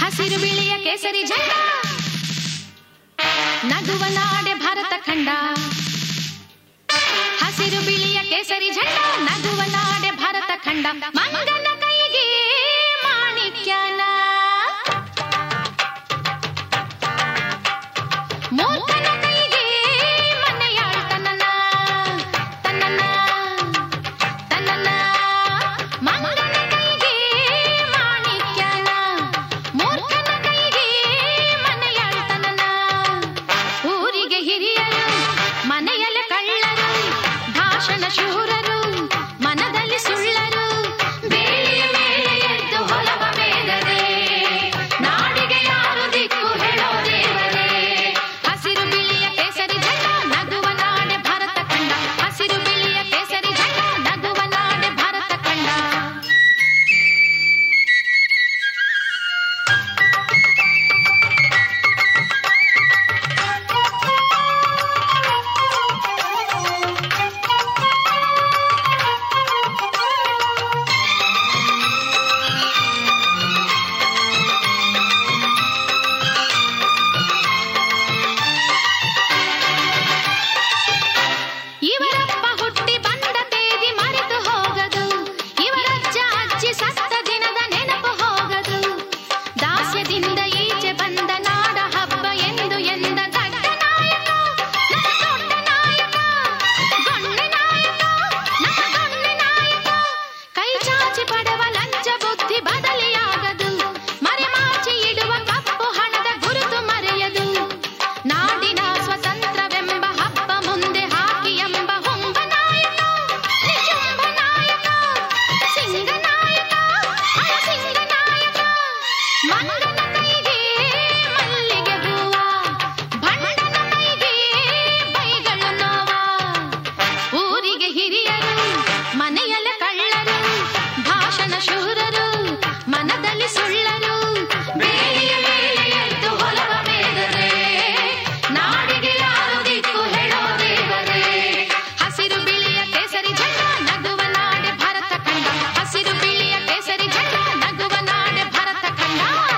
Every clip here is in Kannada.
ಹಸಿರು ಬಿಳಿಯ ಕೇಸರಿ ಜೆಂಡ ನಗುವ ನಾಡೆ ಭಾರತ ಖಂಡ. ಹಸಿರು ಬಿಳಿಯ ಕೇಸರಿ ಜೆಂಡ ನಗುವ ನಾಡೆ ಭಾರತ ಖಂಡ. ಮಂಗನ ಕೈಗೆ ಮಾಣಿಕ್ಯನ, ಮೂಕನ ಕೈಗೆ ಮನೆಯಾಳ್ ತನ್ನನ ತನ್ನನ ತನ್ನನ. ಮಂಗನ ಕೈಗೆ ಮಾಣಿಕ್ಯನ, ಮೂರ್ಖನ ಕೈಗೆ ಮನೆಯಾಳ್ ತನ್ನನ. ಊರಿಗೆ ಹಿರಿಯರು ಮನೆಯಲ್ಲ ಕಳ್ಳರು, ಭಾಷಣ ಶೂರರು ಮನದಲ್ಲಿ ಸುಳ್ಳರು. ಬೇಲಿಯ ಮೇಲೆ ಎದ್ದು ಹೊಲವ ಬೇಗದೆ, ನಾಡಿಗೆ ಯಾರು ದಿಕ್ಕು ಹೇಳೋ ದೇವರೇ. ಹಸಿರು ಬಿಳಿಯ ಕೇಸರಿ ಜೆಂಡ ನಗುವ ನಾಡೆ ಭಾರತ ಖಂಡ. ಹಸಿರು ಬಿಳಿಯ ಕೇಸರಿ ಜೆಂಡ ನಗುವ ನಾಡೆ ಭಾರತ ಖಂಡ. ಇವರಪ್ಪ ಹುಟ್ಟಿ ಬಂದ ತೇದಿ ಮರೆತು ಹೋಗದು, ಇವರಜ್ಜ ಅಜ್ಜಿ ಸತ್ತ ದಿನದ ನೆನಪು ಹೋಗದು. ದಾಸ್ಯದಿಂದ ಈಚೆ ಬಂದ ನಾಡ ಹಬ್ಬ ಎಂದು ಎಂದ ಗಡ್ಡ ನಾಯಕ, ನನ್ನ ದೊಡ್ಡ ನಾಯಕ, ಗೊಣ್ಣೆ ನಾಯಕ, ನನ್ನ ಗೊಣ್ಣೆ ನಾಯಕ. ಕೈ ಚಾಚಿ ಪಡೆವ ಲಂಚ ಬುದ್ಧಿ ಬದಲಿಯಾಗದು, ಮರೆಮಾಚಿ ಇಡುವ ಕಪ್ಪು ಹಣದ ಗುರುತು ಮರೆಯದು. ನಾಡಿನ ಸ್ವತಂತ್ರವೆಂಬ ಹಬ್ಬ ಮುಂದೆ ಹಾಕಿ ಎಂಬ ಹುಂಬ ನಾಯಕ, ನಿಜುಂಬ ನಾಯಕ, ಸಿಂಗ ನಾಯಕ, ಸಿಂಗ ನಾಯಕ. ಮಂಗನ ಕೈಗೆ ಮಲ್ಲಿಗೆ ಹೂವ, ಭಂಡನ ಕೈಗೆ ಬೈಗಳು ನೋವ. ಊರಿಗೆ ಹಿರಿಯರು ಮನೆಯಲ್ಲ ಕಳ್ಳರು, ಭಾಷಣ ಶೂರರು ಮನದಲ್ಲಿ ಸುಳ್ಳರು. ಬೇಲಿಯ ಮೇಲೆ ಎದ್ದು ಹೊಲವ ಬೇಗದೆ, ನಾಡಿಗೆ ಯಾರು ದಿಕ್ಕು ಹೇಳೋ ದೇವರೇ. ಹಸಿರು ಬಿಳಿಯ ಕೇಸರಿ ಜೆಂಡ ನಗುವ ನಾಡೆ ಭಾರತ ಖಂಡ. ಹಸಿರು ಬಿಳಿಯ ಕೇಸರಿ ಜೆಂಡ ನಗುವ ನಾಡೆ ಭಾರತ ಖಂಡ.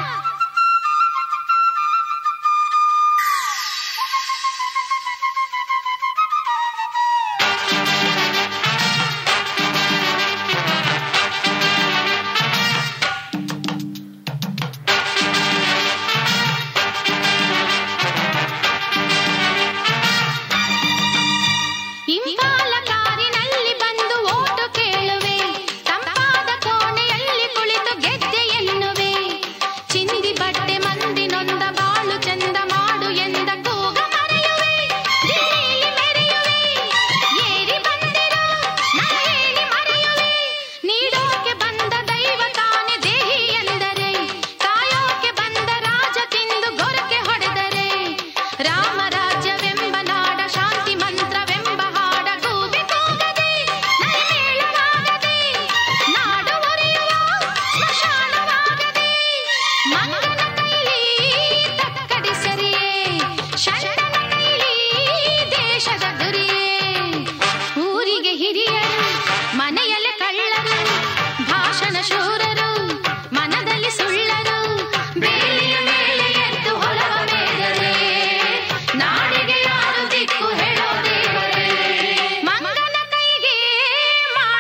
ಇಂಪಾಲ ಕಾರಿನಲ್ಲಿ ಬಂದು ಓಟು ಕೇಳುವೆ, ತಂಪಾದ ಕೋಣೆಯಲ್ಲಿ ಕುಳಿತು ಗೆದ್ದೆ ಎನ್ನುವೆ. ಚಿಂದಿ ಬಟ್ಟೆ ಮಂದಿ ನೊಂದ ಬಾಳು ಚಂದ ಮಾಡು ಎಂದ ಕೂಗ ಮರೆಯುವೆ. ದಿಲ್ಲಿಲಿ ಮೆರೆಯುವೆ, ಏರಿ ಬಂದಿರೋ ನಾ ಹೇಳಿ ಮರೆಯುವೆ. ನೀಡೋಕೆ ಬಂದ ದೈವ ತಾನೆ ದೇಹಿ ಎಂದರೆ, ಕಾಯೋಕೆ ಬಂದ ರಾಜ ತಿಂದು ಗೊರಕೆ ಹೊಡೆದರೆ. ರಾಮರಾಜ್ಯವೆಂಬ ನಾಡ ಶಾಂತಿ ಮಂತ್ರವೆಂಬ ಹಾಡ ಕೂಗಿ ಕೂಗದೆ, ನೈಮೇಳವಾಗದೆ, ನಾಡು ಒರೆಯುವ ಸ್ಮಶಾನವಾಗದೆ. ಮಂಗನ ಕೈಲಿ ತಕ್ಕಡಿ ಸರಿಯೇ, ಷಂಡನ ಕೈಲಿ ದೇಶದ ಗುರಿಯೇ. ಊರಿಗೆ ಹಿರಿಯರು ಮನೆಯಲ್ಲಿ ಕಳ್ಳರು, ಭಾಷಣ ಶೂರರು ಮನದಲ್ಲಿ ಸುಳ್ಳರು. ಬೇಲಿಯ ಮೇಲೆ ಎದ್ದು ಹೊಲವ ಬೇಗದೆ, ನಾಡಿಗೆ ಯಾರು ದಿಕ್ಕು ಹೇಳೋ ದೇವರೇ. ಮಂಗನ ಕೈಗೆ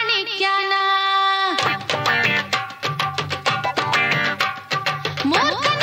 ಮಾಣಿಕ್ಯನ, ಮೂರ್ಖನ